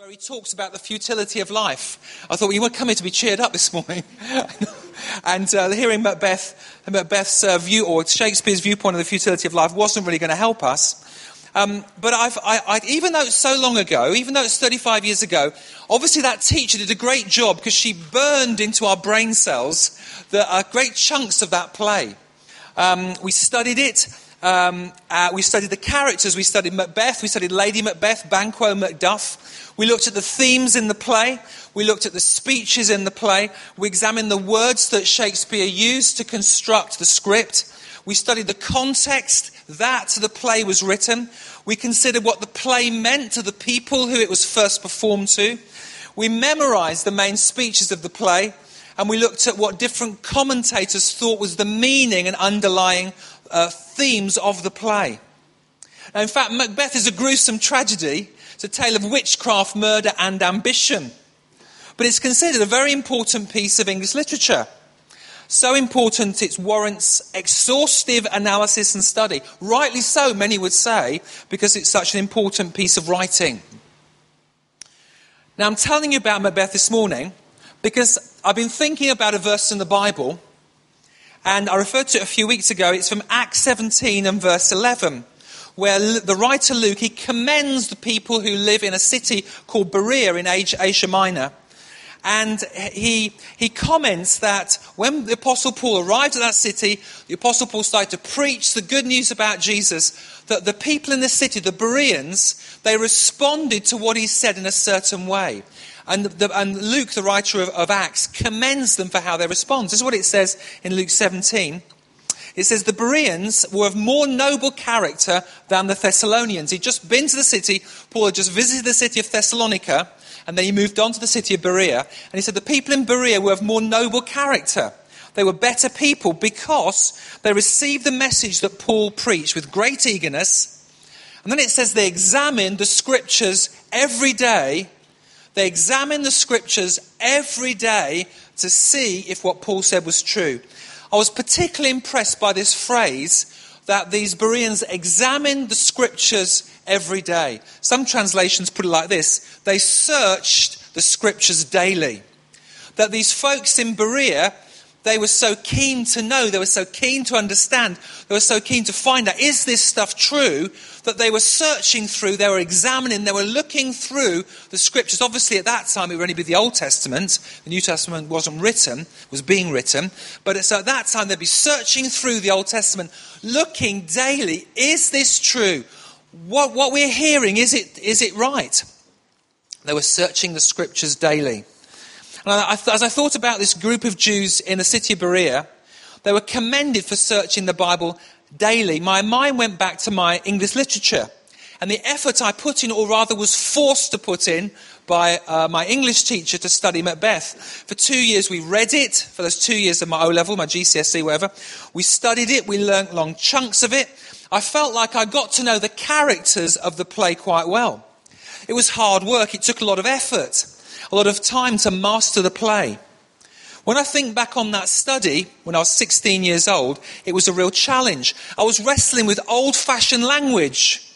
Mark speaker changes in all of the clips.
Speaker 1: where he talks about the futility of life. I thought, well, you were coming to be cheered up this morning. And hearing Macbeth's view, or Shakespeare's viewpoint of the futility of life, wasn't really going to help us. But even though it's so long ago, even though it's 35 years ago, obviously that teacher did a great job because she burned into our brain cells the great chunks of that play. We studied it. We studied the characters. We studied Macbeth. We studied Lady Macbeth, Banquo, Macduff. We looked at the themes in the play. We looked at the speeches in the play. We examined the words that Shakespeare used to construct the script. We studied the context that the play was written. We considered what the play meant to the people who it was first performed to. We memorized the main speeches of the play. And we looked at what different commentators thought was the meaning and underlying themes of the play. Now, in fact, Macbeth is a gruesome tragedy. It's a tale of witchcraft, murder and ambition. But it's considered a very important piece of English literature. So important it warrants exhaustive analysis and study. Rightly so, many would say, because it's such an important piece of writing. Now, I'm telling you about Macbeth this morning because I've been thinking about a verse in the Bible, and I referred to it a few weeks ago. It's from Acts 17 and verse 11, where the writer Luke, he commends the people who live in a city called Berea in Asia Minor. And he comments that when the Apostle Paul arrived at that city, the Apostle Paul started to preach the good news about Jesus, that the people in the city, the Bereans, they responded to what he said in a certain way. And Luke, the writer of Acts, commends them for how they respond. This is what it says in Luke 17. It says, the Bereans were of more noble character than the Thessalonians. He'd just been to the city. Paul had just visited the city of Thessalonica, and then he moved on to the city of Berea. And he said the people in Berea were of more noble character. They were better people because they received the message that Paul preached with great eagerness. And then it says they examined the scriptures every day. They examined the scriptures every day to see if what Paul said was true. I was particularly impressed by this phrase that these Bereans examined the scriptures every day. Some translations put it like this: they searched the scriptures daily. That these folks in Berea, they were so keen to know, they were so keen to understand, they were so keen to find out, is this stuff true? That they were searching through, they were examining, they were looking through the scriptures. Obviously at that time it would only be the Old Testament. The New Testament wasn't written, was being written. But so at that time they'd be searching through the Old Testament, looking daily, is this true? What we're hearing, is it right? They were searching the scriptures daily. And as I thought about this group of Jews in the city of Berea, they were commended for searching the Bible daily. My mind went back to my English literature and the effort I put in, or rather was forced to put in by my English teacher to study Macbeth. For 2 years we read it, for those 2 years of my O-level, my GCSE, whatever. We studied it, we learnt long chunks of it. I felt like I got to know the characters of the play quite well. It was hard work, it took a lot of effort, a lot of time to master the play. When I think back on that study, when I was 16 years old, it was a real challenge. I was wrestling with old-fashioned language.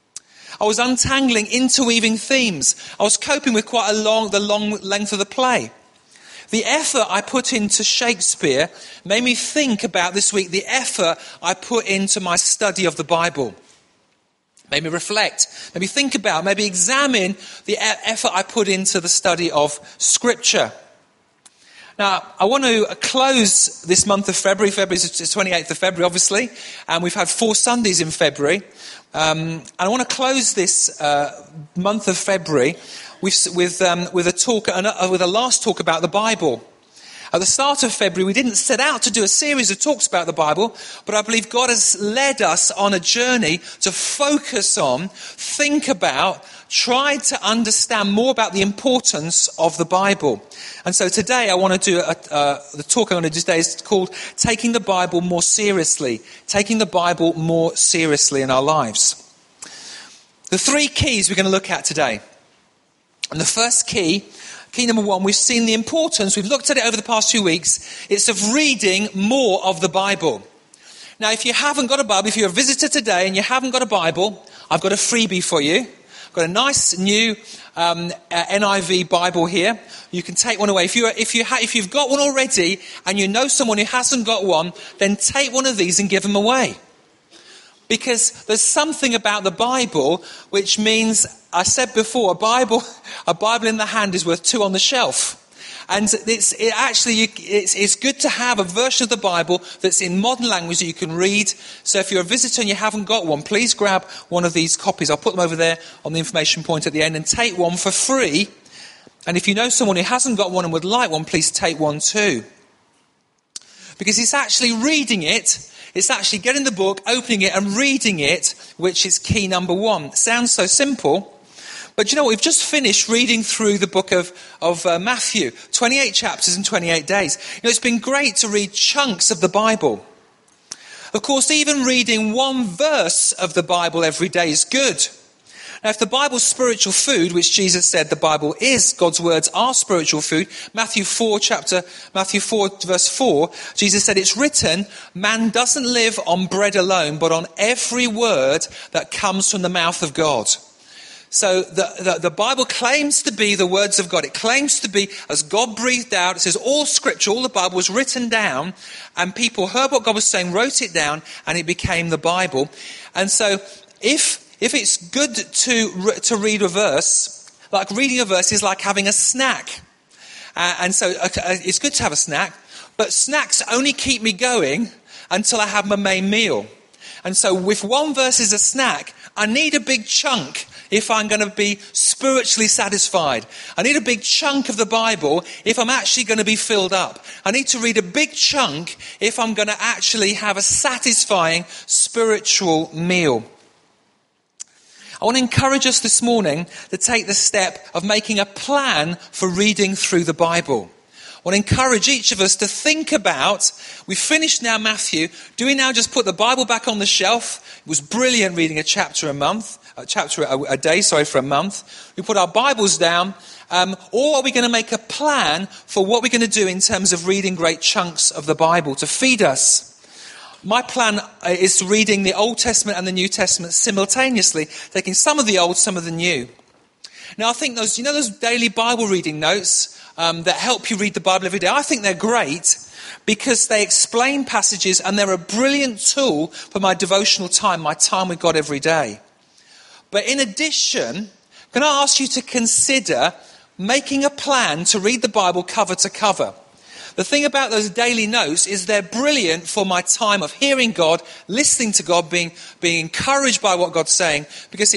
Speaker 1: I was untangling, interweaving themes. I was coping with quite the long length of the play. The effort I put into Shakespeare made me think about this week the effort I put into my study of the Bible. Made me reflect, made me think about, maybe examine the effort I put into the study of Scripture. Now, I want to close this month of February. February is the 28th of February, obviously, and we've had 4 Sundays in February. And I want to close this month of February with a last talk about the Bible. At the start of February, we didn't set out to do a series of talks about the Bible, but I believe God has led us on a journey to focus on, think about, try to understand more about the importance of the Bible. And so today I want to do the talk I'm going to do today is called Taking the Bible More Seriously. Taking the Bible more seriously in our lives. The 3 keys we're going to look at today. And the first key number 1, we've seen the importance, we've looked at it over the past few weeks, it's of reading more of the Bible. Now, if you haven't got a Bible, if you're a visitor today and you haven't got a Bible, I've got a freebie for you. I've got a nice new NIV Bible here. You can take one away. If you've got one already and you know someone who hasn't got one, then take one of these and give them away. Because there's something about the Bible which means, I said before, a Bible in the hand is worth two on the shelf. And it's good to have a version of the Bible that's in modern language that you can read. So if you're a visitor and you haven't got one, please grab one of these copies. I'll put them over there on the information point at the end, and take one for free. And if you know someone who hasn't got one and would like one, please take one too. Because it's actually reading it. It's actually getting the book, opening it and reading it, which is key number one. It sounds so simple. But you know what? We've just finished reading through the book of Matthew. 28 chapters in 28 days. You know, it's been great to read chunks of the Bible. Of course, even reading one verse of the Bible every day is good. Now, if the Bible's spiritual food, which Jesus said the Bible is, God's words are spiritual food. Matthew 4 verse 4, Jesus said it's written, man doesn't live on bread alone, but on every word that comes from the mouth of God. So the Bible claims to be the words of God. It claims to be as God breathed out. It says all scripture, all the Bible was written down, and people heard what God was saying, wrote it down, and it became the Bible. And so if it's good to read a verse, like reading a verse is like having a snack. And so it's good to have a snack, but snacks only keep me going until I have my main meal. And so if one verse is a snack, I need a big chunk if I'm going to be spiritually satisfied. I need a big chunk of the Bible if I'm actually going to be filled up. I need to read a big chunk if I'm going to actually have a satisfying spiritual meal. I want to encourage us this morning to take the step of making a plan for reading through the Bible. I want to encourage each of us to think about, we've finished now Matthew, do we now just put the Bible back on the shelf? It was brilliant reading a chapter a day for a month. We put our Bibles down, or are we going to make a plan for what we're going to do in terms of reading great chunks of the Bible to feed us? My plan is reading the Old Testament and the New Testament simultaneously, taking some of the Old, some of the New. Now I think those daily Bible reading notes that help you read the Bible every day, I think they're great because they explain passages and they're a brilliant tool for my devotional time, my time with God every day. But in addition, can I ask you to consider making a plan to read the Bible cover to cover? The thing about those daily notes is they're brilliant for my time of hearing God, listening to God, being encouraged by what God's saying. Because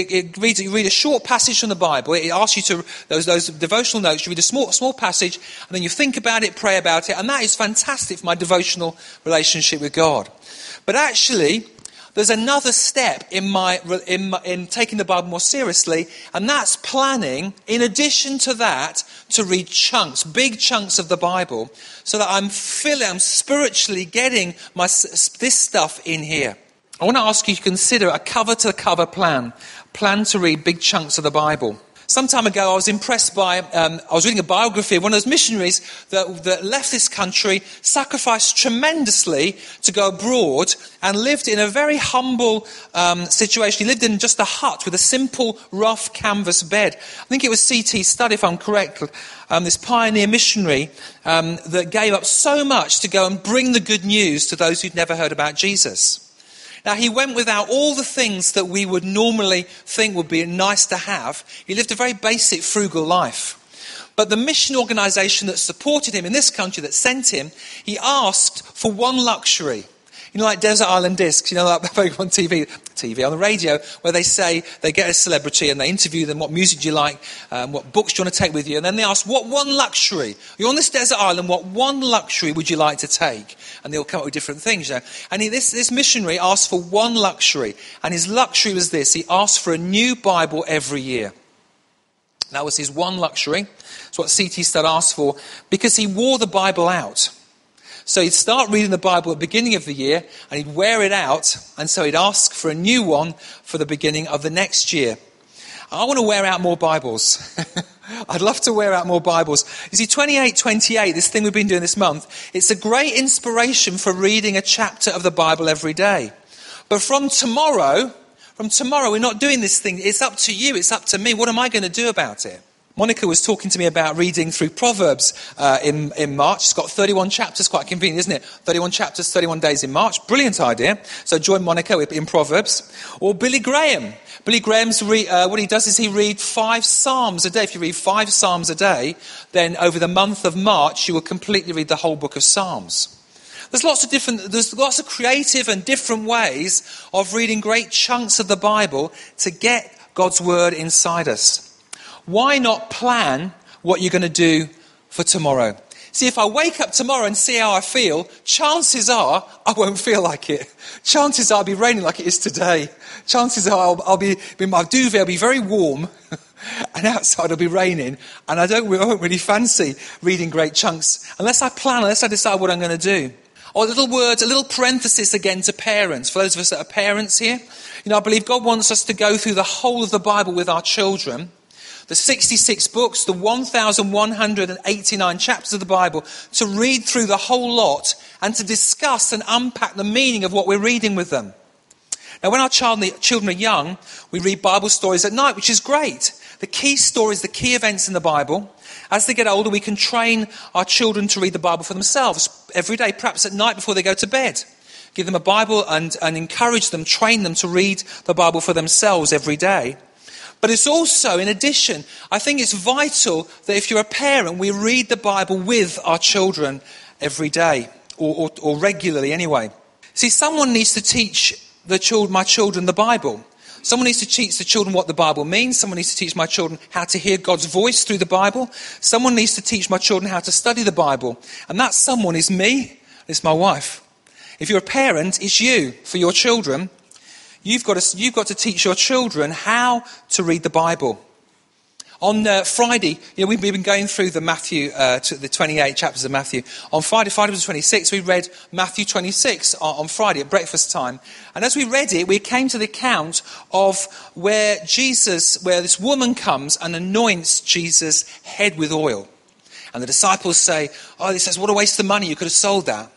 Speaker 1: you read a short passage from the Bible. It asks you to, those devotional notes, you read a small passage, and then you think about it, pray about it. And that is fantastic for my devotional relationship with God. But actually, there's another step in taking the Bible more seriously, and that's planning, in addition to that, to read chunks, big chunks of the Bible, so that I'm spiritually getting this stuff in here. I want to ask you to consider a cover-to-cover plan to read big chunks of the Bible. Some time ago, I was impressed by, I was reading a biography of one of those missionaries that left this country, sacrificed tremendously to go abroad, and lived in a very humble situation. He lived in just a hut with a simple, rough canvas bed. I think it was C.T. Studd, if I'm correct, this pioneer missionary that gave up so much to go and bring the good news to those who'd never heard about Jesus. Now, he went without all the things that we would normally think would be nice to have. He lived a very basic, frugal life. But the mission organisation that supported him in this country, that sent him, he asked for one luxury. You know, like Desert Island Discs, like on TV, on the radio, where they say they get a celebrity and they interview them, what music do you like, what books do you want to take with you? And then they ask, what one luxury? You're on this desert island, what one luxury would you like to take? And they'll come up with different things. And this missionary asked for one luxury. And his luxury was this. He asked for a new Bible every year. That was his one luxury. That's what C.T. Studd asked for, because he wore the Bible out. So he'd start reading the Bible at the beginning of the year, and he'd wear it out, and so he'd ask for a new one for the beginning of the next year. I want to wear out more Bibles. I'd love to wear out more Bibles. You see, 2828, this thing we've been doing this month, it's a great inspiration for reading a chapter of the Bible every day. But from tomorrow, From tomorrow, we're not doing this thing. It's up to you. It's up to me. What am I going to do about it? Monica was talking to me about reading through Proverbs in March. It's got 31 chapters, quite convenient, isn't it? 31 chapters, 31 days in March. Brilliant idea. So join Monica in Proverbs. Or Billy Graham. Billy Graham's what he does is he reads 5 Psalms a day. If you read 5 Psalms a day, then over the month of March, you will completely read the whole book of Psalms. There's lots of creative and different ways of reading great chunks of the Bible to get God's word inside us. Why not plan what you're going to do for tomorrow? See, if I wake up tomorrow and see how I feel, chances are I won't feel like it. Chances are I'll be raining like it is today. Chances are I'll be in my duvet, will be very warm, and outside it'll be raining, and I won't really fancy reading great chunks unless I plan, unless I decide what I'm going to do. Or a little parenthesis again to parents. For those of us that are parents here, I believe God wants us to go through the whole of the Bible with our children. The 66 books, the 1,189 chapters of the Bible, to read through the whole lot and to discuss and unpack the meaning of what we're reading with them. Now, when our children are young, we read Bible stories at night, which is great. The key stories, the key events in the Bible. As they get older, we can train our children to read the Bible for themselves every day, perhaps at night before they go to bed. Give them a Bible and encourage them, train them to read the Bible for themselves every day. But it's also, in addition, I think it's vital that if you're a parent, we read the Bible with our children every day, or regularly anyway. See, someone needs to teach my children the Bible. Someone needs to teach the children what the Bible means. Someone needs to teach my children how to hear God's voice through the Bible. Someone needs to teach my children how to study the Bible. And that someone is me, it's my wife. If you're a parent, it's you for your children. You've got to teach your children how to read the Bible. On Friday, we've been going through the 28 chapters of Matthew. On Friday was 26, we read Matthew 26 on Friday at breakfast time. And as we read it, we came to the account of where this woman comes and anoints Jesus' head with oil. And the disciples say, he says, what a waste of money, you could have sold that.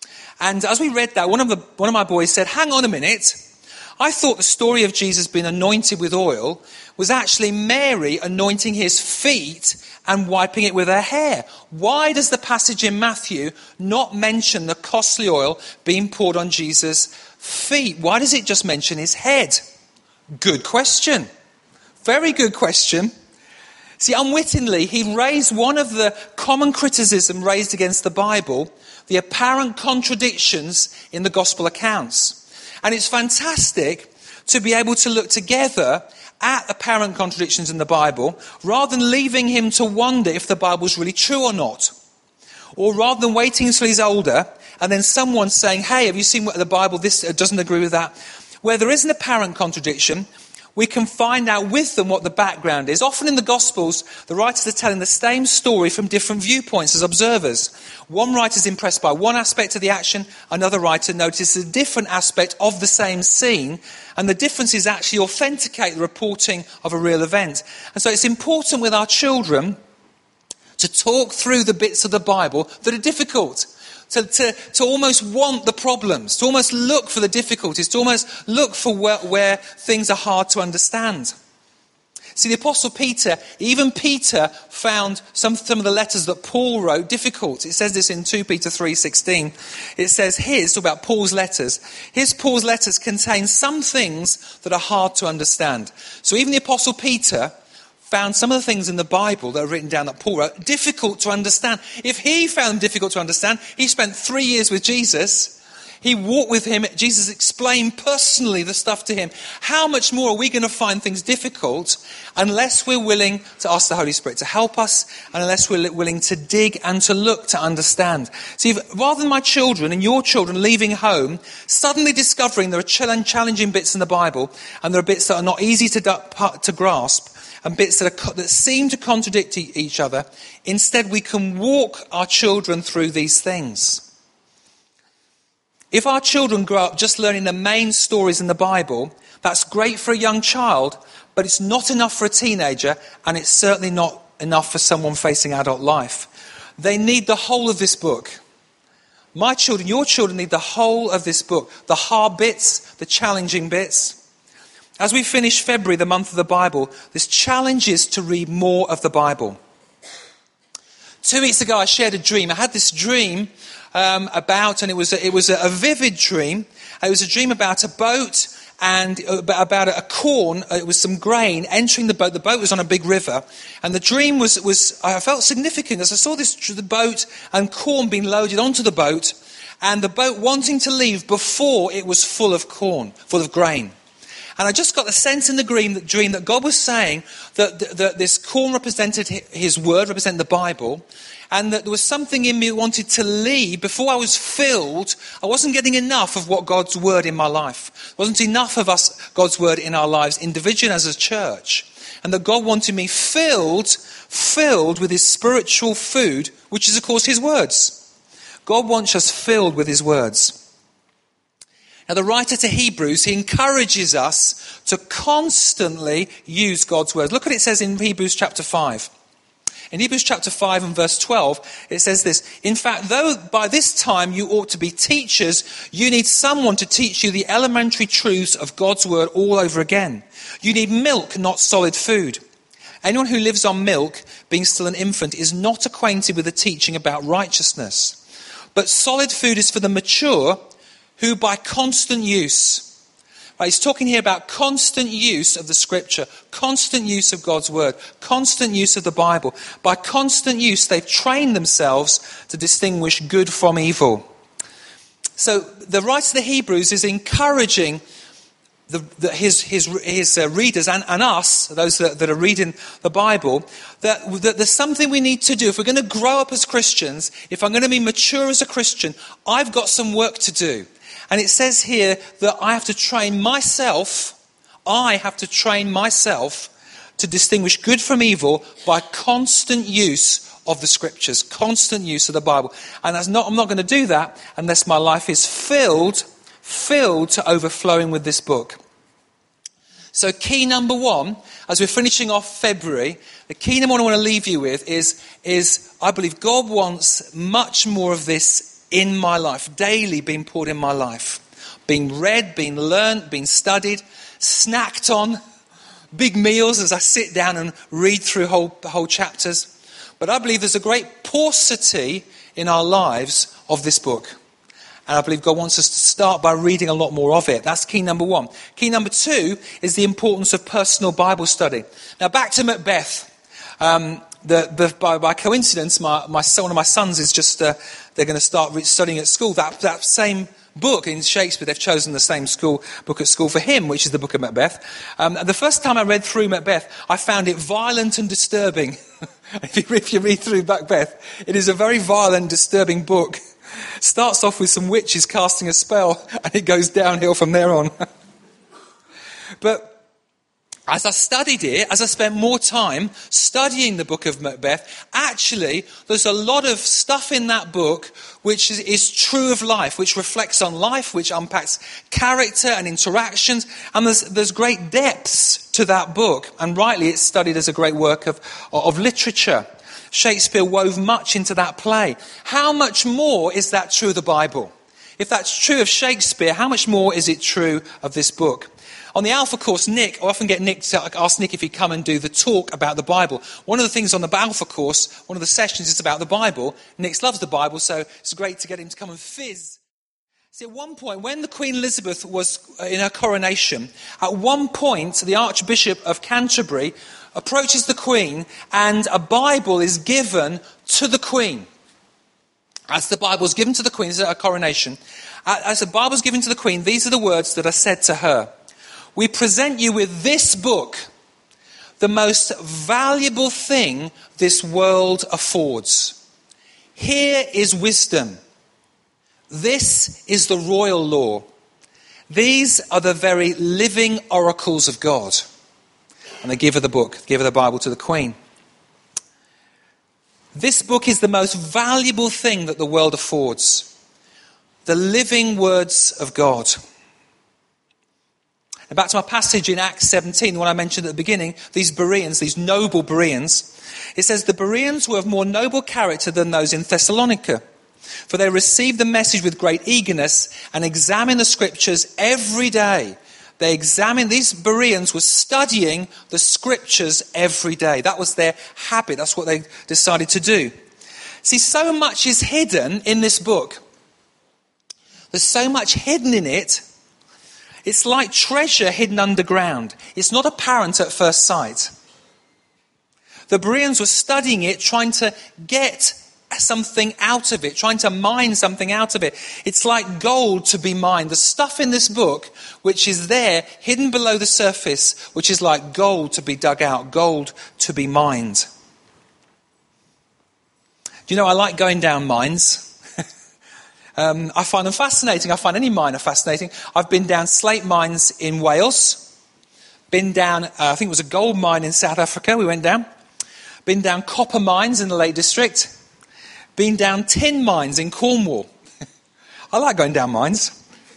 Speaker 1: And as we read that, one of my boys said, hang on a minute. I thought the story of Jesus being anointed with oil was actually Mary anointing his feet and wiping it with her hair. Why does the passage in Matthew not mention the costly oil being poured on Jesus' feet? Why does it just mention his head? Good question. Very good question. See, unwittingly, he raised one of the common criticism raised against the Bible, the apparent contradictions in the gospel accounts. And it's fantastic to be able to look together at apparent contradictions in the Bible, rather than leaving him to wonder if the Bible's really true or not. Or rather than waiting until he's older, and then someone saying, hey, have you seen what the Bible, this doesn't agree with that. Where there is an apparent contradiction, we can find out with them what the background is. Often in the Gospels, the writers are telling the same story from different viewpoints as observers. One writer is impressed by one aspect of the action, another writer notices a different aspect of the same scene, and the differences actually authenticate the reporting of a real event. And so it's important with our children to talk through the bits of the Bible that are difficult. To almost want the problems, to almost look for the difficulties, to almost look for where things are hard to understand. See, the Apostle Peter, even Peter found some of the letters that Paul wrote difficult. It says this in 2 Peter 3:16. It says about Paul's letters, Paul's letters contain some things that are hard to understand. So even the Apostle Peter found some of the things in the Bible that are written down that Paul wrote difficult to understand. If he found them difficult to understand, he spent 3 years with Jesus. He walked with him. Jesus explained personally the stuff to him. How much more are we going to find things difficult unless we're willing to ask the Holy Spirit to help us, and unless we're willing to dig and to look to understand? See, rather than my children and your children leaving home, suddenly discovering there are challenging bits in the Bible, and there are bits that are not easy to grasp, and bits that seem to contradict each other, instead we can walk our children through these things. If our children grow up just learning the main stories in the Bible, that's great for a young child, but it's not enough for a teenager, and it's certainly not enough for someone facing adult life. They need the whole of this book. My children, your children need the whole of this book. The hard bits, the challenging bits. as we finish February, the month of the Bible, this challenge is to read more of the Bible. 2 weeks ago, I shared a dream. I had this dream and it was a vivid dream. It was a dream about a boat and about a corn. It was some grain entering the boat. The boat was on a big river, and the dream was I felt significant as I saw the boat and corn being loaded onto the boat, and the boat wanting to leave before it was full of corn, full of grain. And I just got the sense in the dream that God was saying that this corn represented his word, represented the Bible, and that there was something in me that wanted to leave. Before I was filled, I wasn't getting enough of what God's word in my life. There wasn't enough of God's word in our lives, individually as a church. And that God wanted me filled with his spiritual food, which is, of course, his words. God wants us filled with his words. Now, the writer to Hebrews, he encourages us to constantly use God's words. Look what it says in Hebrews chapter 5. In Hebrews chapter 5 and verse 12, it says this: "In fact, though by this time you ought to be teachers, you need someone to teach you the elementary truths of God's word all over again. You need milk, not solid food. Anyone who lives on milk, being still an infant, is not acquainted with the teaching about righteousness. But solid food is for the mature, who by constant use," right, he's talking here about constant use of the scripture, constant use of God's word, constant use of the Bible. By constant use, they've trained themselves to distinguish good from evil. So the writer of the Hebrews is encouraging his readers and us, those that are reading the Bible, that there's something we need to do. If we're going to grow up as Christians, if I'm going to be mature as a Christian, I've got some work to do. And it says here that I have to train myself to distinguish good from evil by constant use of the scriptures, constant use of the Bible. And I'm not going to do that unless my life is filled to overflowing with this book. So key number one, as we're finishing off February, the key number one I want to leave you with is I believe God wants much more of this in my life, daily being poured in my life. Being read, being learned, being studied, snacked on, big meals as I sit down and read through whole chapters. But I believe there's a great paucity in our lives of this book. And I believe God wants us to start by reading a lot more of it. That's key number one. Key number two is the importance of personal Bible study. Now back to Macbeth. By coincidence, one of my sons is just, they're going to start studying at school. That same book in Shakespeare, they've chosen the same book at school for him, which is the book of Macbeth. The first time I read through Macbeth, I found it violent and disturbing. If you read through Macbeth, it is a very violent, disturbing book. It starts off with some witches casting a spell, and it goes downhill from there on. But as I studied it, as I spent more time studying the book of Macbeth, actually, there's a lot of stuff in that book which is true of life, which reflects on life, which unpacks character and interactions, and there's great depths to that book, and rightly it's studied as a great work of literature. Shakespeare wove much into that play. How much more is that true of the Bible? If that's true of Shakespeare, how much more is it true of this book? On the Alpha course, I often get Nick to ask Nick if he'd come and do the talk about the Bible. One of the things on the Alpha course, one of the sessions is about the Bible. Nick loves the Bible, so it's great to get him to come and fizz. See, at one point, when the Queen Elizabeth was in her coronation, at one point, the Archbishop of Canterbury approaches the Queen, and a Bible is given to the Queen. As the Bible is given to the Queen, this is at her coronation. As the Bible is given to the Queen, these are the words that are said to her. "We present you with this book, the most valuable thing this world affords. Here is wisdom. This is the royal law. These are the very living oracles of God." And they give her the book, give her the Bible to the Queen. This book is the most valuable thing that the world affords. The living words of God. And back to my passage in Acts 17, the one I mentioned at the beginning, these Bereans, these noble Bereans. It says, "The Bereans were of more noble character than those in Thessalonica, for they received the message with great eagerness and examined the scriptures every day. these Bereans were studying the scriptures every day. That was their habit. That's what they decided to do. See, so much is hidden in this book. There's so much hidden in it. It's like treasure hidden underground. It's not apparent at first sight. The Bereans were studying it, trying to get something out of it, trying to mine something out of it. It's like gold to be mined. The stuff in this book, which is there, hidden below the surface, which is like gold to be dug out, gold to be mined. Do you know, I like going down mines. I find them fascinating. I find any miner fascinating. I've been down slate mines in Wales. Been down, I think it was a gold mine in South Africa we went down. Been down copper mines in the Lake District. Been down tin mines in Cornwall. I like going down mines.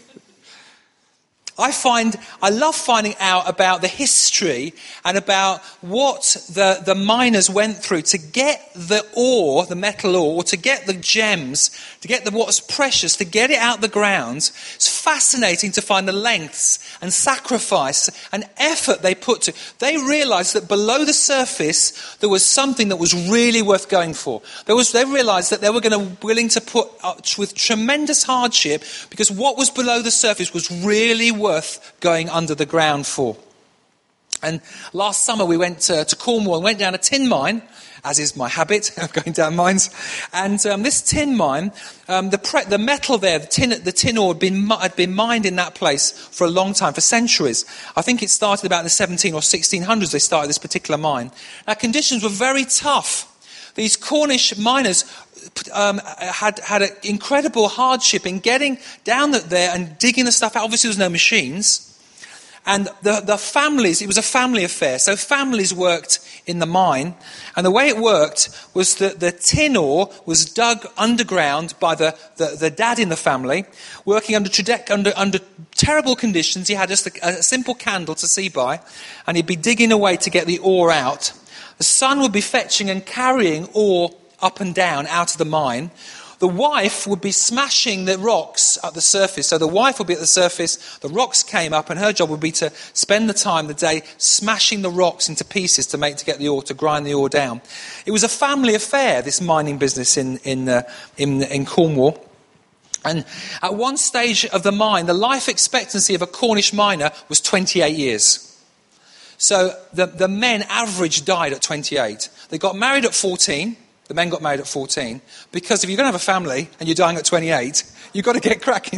Speaker 1: I love finding out about the history and about what the miners went through to get the ore, the metal ore, or to get the gems, to get what's precious, to get it out the ground. It's fascinating to find the lengths and sacrifice and effort they put to. They realized that below the surface there was something that was really worth going for. They realized that they were willing to put up with tremendous hardship because what was below the surface was really worth going under the ground for. And last summer we went to Cornwall and went down a tin mine, as is my habit of going down mines. And this tin mine, the metal there, the tin ore had been mined in that place for a long time, for centuries. I think it started about in the 17 or 1600s they started this particular mine. Now conditions were very tough. These Cornish miners had an incredible hardship in getting down there and digging the stuff out. Obviously, there was no machines. And the families, it was a family affair. So families worked in the mine. And the way it worked was that the tin ore was dug underground by the dad in the family, working under terrible conditions. He had just a simple candle to see by. And he'd be digging away to get the ore out. The son would be fetching and carrying ore up and down out of the mine. The wife would be smashing the rocks at the surface. So the wife would be at the surface, the rocks came up, and her job would be to spend the day smashing the rocks into pieces to get the ore, to grind the ore down. It was a family affair, this mining business in Cornwall. And at one stage of the mine, the life expectancy of a Cornish miner was 28 years. So the men average died at 28. They got married at 14. The men got married at 14, because if you're going to have a family and you're dying at 28, you've got to get cracking.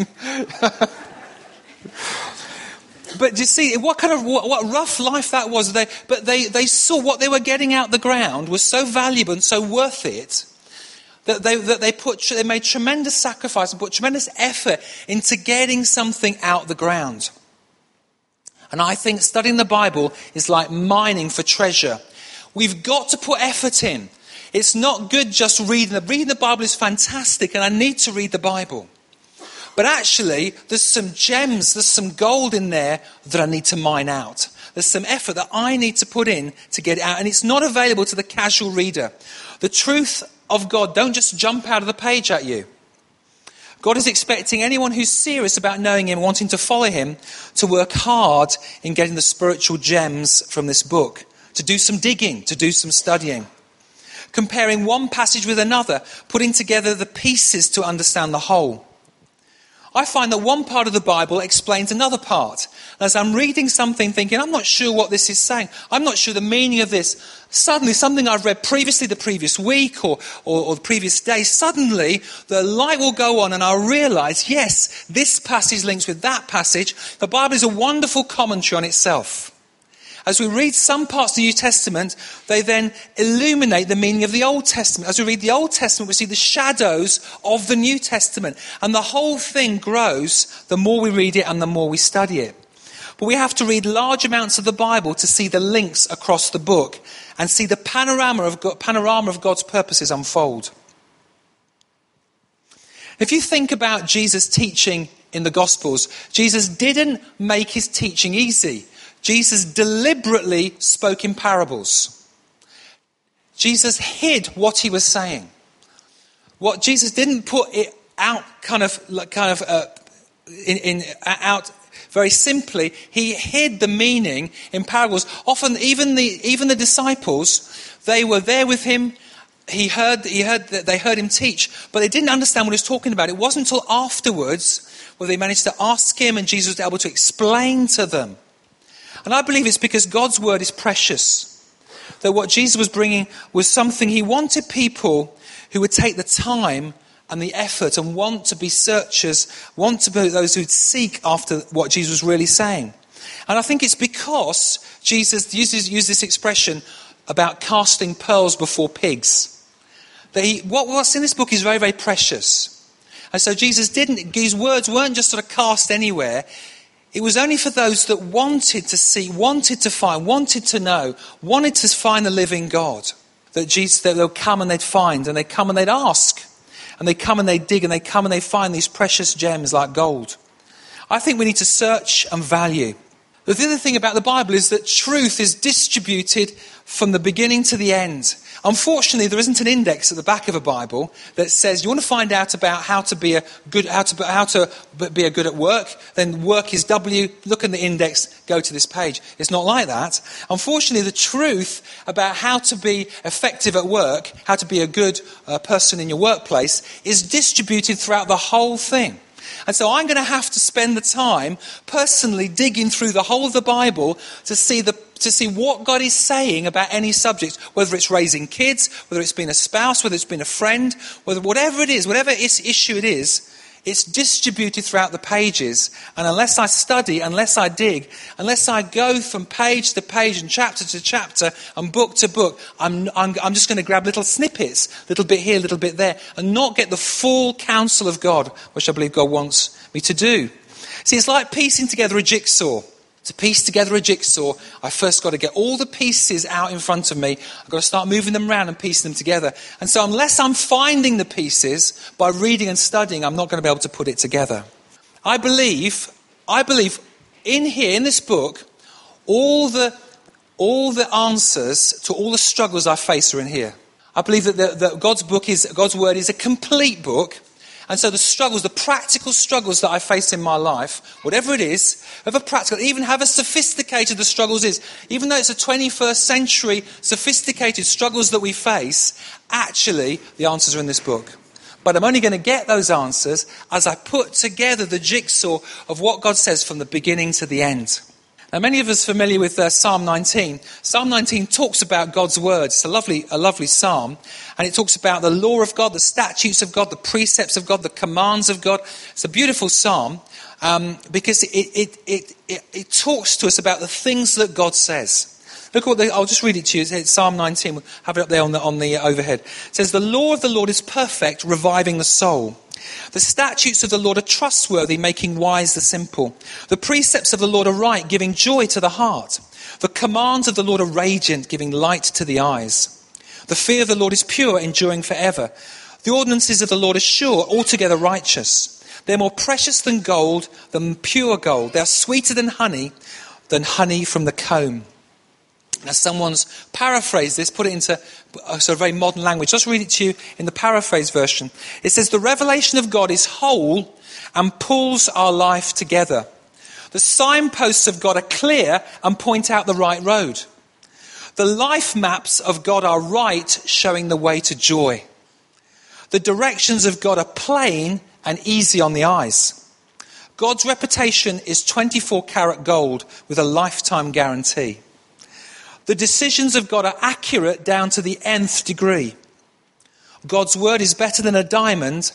Speaker 1: But you see, what rough life that was. But they saw what they were getting out the ground was so valuable and so worth it that they made tremendous sacrifice and put tremendous effort into getting something out the ground. And I think studying the Bible is like mining for treasure. We've got to put effort in. It's not good just reading. Reading the Bible is fantastic, and I need to read the Bible. But actually, there's some gems, there's some gold in there that I need to mine out. There's some effort that I need to put in to get it out, and it's not available to the casual reader. The truth of God don't just jump out of the page at you. God is expecting anyone who's serious about knowing him, wanting to follow him, to work hard in getting the spiritual gems from this book, to do some digging, to do some studying. Comparing one passage with another, putting together the pieces to understand the whole. I find that one part of the Bible explains another part. As I'm reading something thinking, I'm not sure what this is saying. I'm not sure the meaning of this. Suddenly, something I've read previously the previous week or the previous day, suddenly the light will go on and I'll realize, yes, this passage links with that passage. The Bible is a wonderful commentary on itself. As we read some parts of the New Testament, they then illuminate the meaning of the Old Testament. As we read the Old Testament, we see the shadows of the New Testament. And the whole thing grows the more we read it and the more we study it. But we have to read large amounts of the Bible to see the links across the book and see the panorama of God's purposes unfold. If you think about Jesus' teaching in the Gospels, Jesus didn't make his teaching easy. Jesus deliberately spoke in parables. Jesus hid what he was saying. Jesus didn't put it out out Very simply, he hid the meaning in parables. Often, even the disciples, they were there with him. They heard him teach, but they didn't understand what he was talking about. It wasn't until afterwards where they managed to ask him, and Jesus was able to explain to them. And I believe it's because God's word is precious. That what Jesus was bringing was something he wanted people who would take the time and the effort and want to be searchers, want to be those who'd seek after what Jesus was really saying. And I think it's because Jesus used this expression about casting pearls before pigs. That what's in this book is very, very precious. And so his words weren't just sort of cast anywhere. It was only for those that wanted to see, wanted to find, wanted to know, wanted to find the living God. That they'll come and they'd find, and they'd come and they'd ask. And they come and they dig, and they come and they find these precious gems like gold. I think we need to search and value. The other thing about the Bible is that truth is distributed from the beginning to the end. Unfortunately, there isn't an index at the back of a Bible that says you want to find out about how to be good at work. Then work is W. Look in the index. Go to this page. It's not like that. Unfortunately, the truth about how to be effective at work, how to be a good person in your workplace, is distributed throughout the whole thing. And so I'm going to have to spend the time personally digging through the whole of the Bible to see what God is saying about any subject, whether it's raising kids, whether it's been a spouse, whether it's been a friend, whatever it is, whatever issue it is, it's distributed throughout the pages. And unless I study, unless I dig, unless I go from page to page and chapter to chapter and book to book, I'm just going to grab little snippets, little bit here, little bit there, and not get the full counsel of God, which I believe God wants me to do. See, it's like piecing together a jigsaw. To piece together a jigsaw, I first got to get all the pieces out in front of me. I've got to start moving them around and piecing them together. And so unless I'm finding the pieces by reading and studying, I'm not going to be able to put it together. I believe in here, in this book, all the answers to all the struggles I face are in here. I believe that God's word is a complete book. And so the struggles, the practical struggles that I face in my life, whatever it is, even however sophisticated the struggles is, even though it's a 21st century sophisticated struggles that we face, actually the answers are in this book. But I'm only going to get those answers as I put together the jigsaw of what God says from the beginning to the end. Now, many of us are familiar with Psalm 19. Psalm 19 talks about God's word. It's a lovely psalm. And it talks about the law of God, the statutes of God, the precepts of God, the commands of God. It's a beautiful psalm because it talks to us about the things that God says. Look what I'll just read it to you. It's Psalm 19. We'll have it up there on the overhead. It says, "The law of the Lord is perfect, reviving the soul. The statutes of the Lord are trustworthy, making wise the simple. The precepts of the Lord are right, giving joy to the heart. The commands of the Lord are radiant, giving light to the eyes. The fear of the Lord is pure, enduring forever. The ordinances of the Lord are sure, altogether righteous. They're more precious than gold, than pure gold. They are sweeter than honey from the comb." Now, someone's paraphrased this, put it into a sort of very modern language. Just read it to you in the paraphrase version. It says, "The revelation of God is whole and pulls our life together. The signposts of God are clear and point out the right road. The life maps of God are right, showing the way to joy. The directions of God are plain and easy on the eyes. God's reputation is 24-karat gold with a lifetime guarantee. The decisions of God are accurate down to the nth degree. God's word is better than a diamond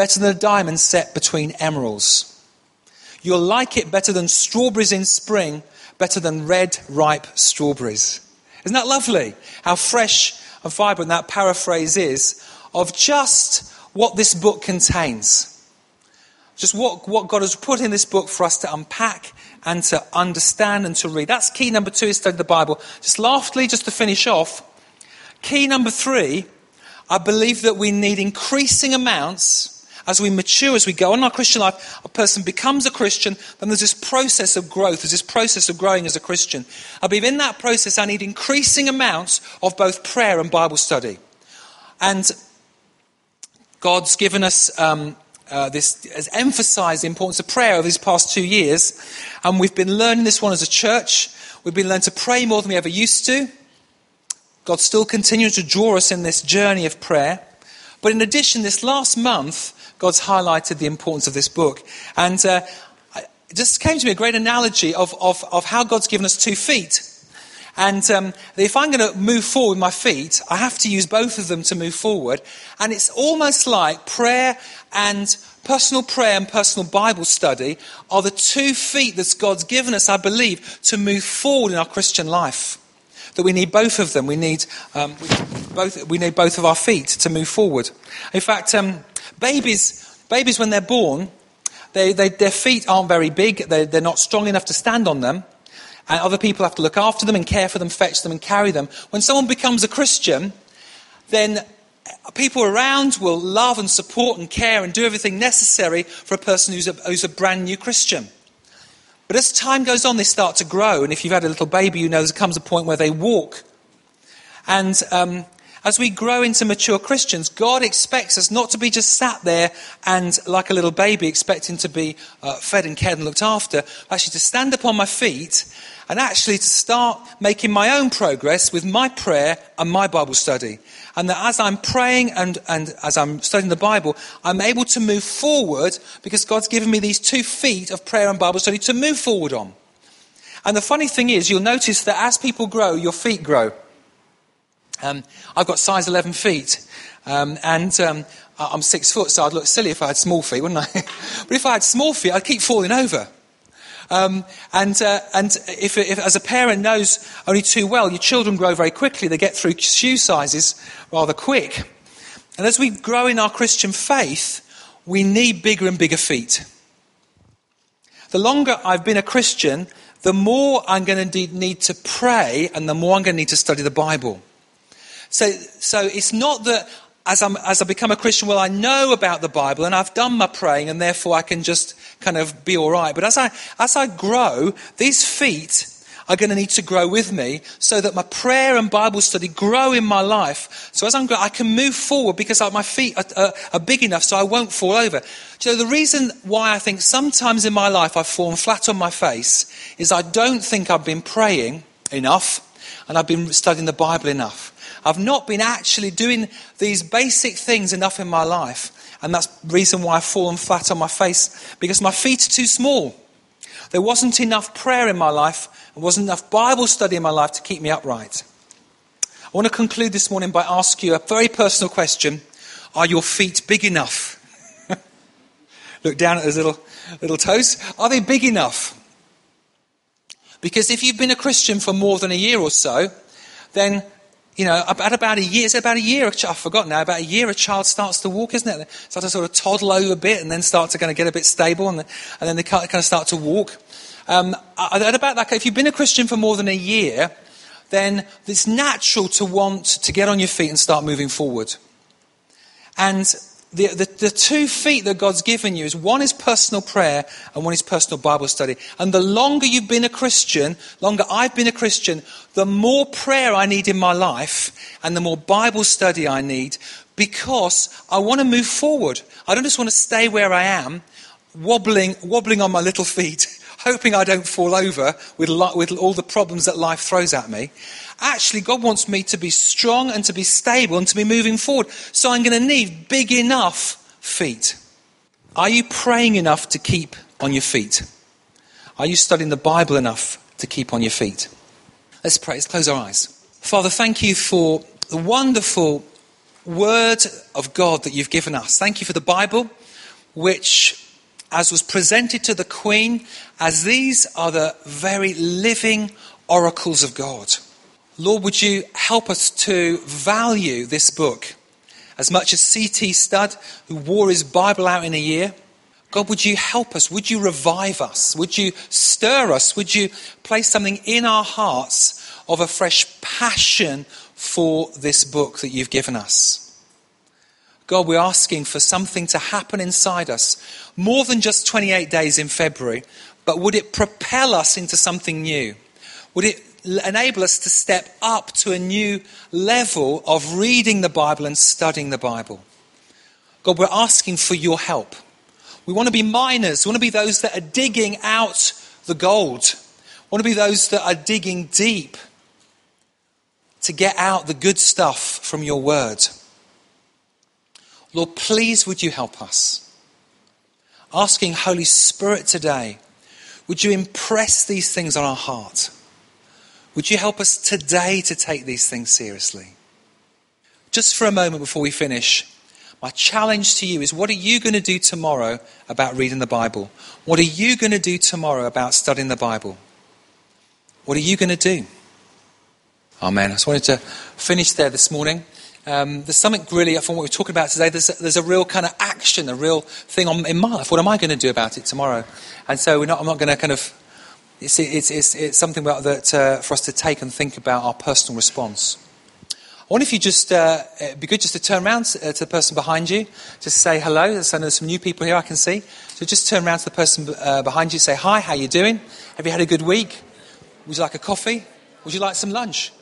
Speaker 1: set between emeralds. You'll like it better than strawberries in spring, better than red, ripe strawberries." Isn't that lovely? How fresh and vibrant that paraphrase is of just what this book contains. Just what God has put in this book for us to unpack and to understand and to read. That's key number 2, is study the Bible. Just lastly, just to finish off, key number 3, I believe that we need increasing amounts as we mature, as we go on in our Christian life. A person becomes a Christian, then there's this process of growth, there's this process of growing as a Christian. I believe in that process I need increasing amounts of both prayer and Bible study. And God's given us this has emphasised the importance of prayer over these past 2 years. And we've been learning this one as a church. We've been learning to pray more than we ever used to. God still continues to draw us in this journey of prayer. But in addition, this last month, God's highlighted the importance of this book. And it just came to me a great analogy of how God's given us 2 feet. And if I'm going to move forward with my feet, I have to use both of them to move forward. And it's almost like personal prayer and personal Bible study are the 2 feet that God's given us, I believe, to move forward in our Christian life. That we need both of them. We need both of our feet to move forward. In fact, babies when they're born, their feet aren't very big. They're not strong enough to stand on them. And other people have to look after them and care for them, fetch them and carry them. When someone becomes a Christian, then people around will love and support and care and do everything necessary for a person who's a brand new Christian. But as time goes on, they start to grow. And if you've had a little baby, you know there comes a point where they walk. And as we grow into mature Christians, God expects us not to be just sat there and like a little baby expecting to be fed and cared and looked after, but actually to stand upon my feet and actually to start making my own progress with my prayer and my Bible study. And that as I'm praying and as I'm studying the Bible, I'm able to move forward because God's given me these 2 feet of prayer and Bible study to move forward on. And the funny thing is, you'll notice that as people grow, your feet grow. I've got size 11 feet, and I'm 6 foot, so I'd look silly if I had small feet, wouldn't I? But if I had small feet, I'd keep falling over. And if as a parent knows only too well, your children grow very quickly. They get through shoe sizes rather quick. And as we grow in our Christian faith, we need bigger and bigger feet. The longer I've been a Christian, the more I'm going to need to pray and the more I'm going to need to study the Bible. So it's not that as I become a Christian, well, I know about the Bible and I've done my praying and therefore I can just kind of be all right. But as I grow, these feet are going to need to grow with me so that my prayer and Bible study grow in my life. So as I'm growing, I can move forward because my feet are big enough so I won't fall over. So the reason why I think sometimes in my life I've fallen flat on my face is I don't think I've been praying enough and I've been studying the Bible enough. I've not been actually doing these basic things enough in my life. And that's the reason why I've fallen flat on my face, because my feet are too small. There wasn't enough prayer in my life, and wasn't enough Bible study in my life to keep me upright. I want to conclude this morning by asking you a very personal question. Are your feet big enough? Look down at those little toes. Are they big enough? Because if you've been a Christian for more than a year or so, then at about a year, I've forgotten now, about a year a child starts to walk, isn't it? They start to sort of toddle over a bit and then start to kind of get a bit stable and then they kind of start to walk. At about that, if you've been a Christian for more than a year, then it's natural to want to get on your feet and start moving forward. And the 2 feet that God's given you is one is personal prayer and one is personal Bible study. And the longer you've been a Christian, longer I've been a Christian, the more prayer I need in my life and the more Bible study I need because I want to move forward. I don't just want to stay where I am, wobbling on my little feet, hoping I don't fall over with all the problems that life throws at me. Actually, God wants me to be strong and to be stable and to be moving forward. So I'm going to need big enough feet. Are you praying enough to keep on your feet? Are you studying the Bible enough to keep on your feet? Let's pray. Let's close our eyes. Father, thank you for the wonderful word of God that you've given us. Thank you for the Bible, which, as was presented to the Queen, as these are the very living oracles of God. Lord, would you help us to value this book as much as C.T. Studd, who wore his Bible out in a year? God, would you help us? Would you revive us? Would you stir us? Would you place something in our hearts of a fresh passion for this book that you've given us? God, we're asking for something to happen inside us, more than just 28 days in February, but would it propel us into something new? Would it enable us to step up to a new level of reading the Bible and studying the Bible? God, we're asking for your help. We want to be miners. We want to be those that are digging out the gold. We want to be those that are digging deep to get out the good stuff from your word. Lord, please would you help us? Asking Holy Spirit today, would you impress these things on our heart? Would you help us today to take these things seriously? Just for a moment before we finish, my challenge to you is, what are you going to do tomorrow about reading the Bible? What are you going to do tomorrow about studying the Bible? What are you going to do? Amen. I just wanted to finish there this morning. There's something really, from what we're talking about today, there's a real kind of action, a real thing in my life. What am I going to do about it tomorrow? And so I'm not going to kind of, it's something that for us to take and think about our personal response. I wonder if you just, it'd be good just to turn around to the person behind you, just say hello. There's some new people here I can see. So just turn around to the person behind you, say, hi, how you doing? Have you had a good week? Would you like a coffee? Would you like some lunch?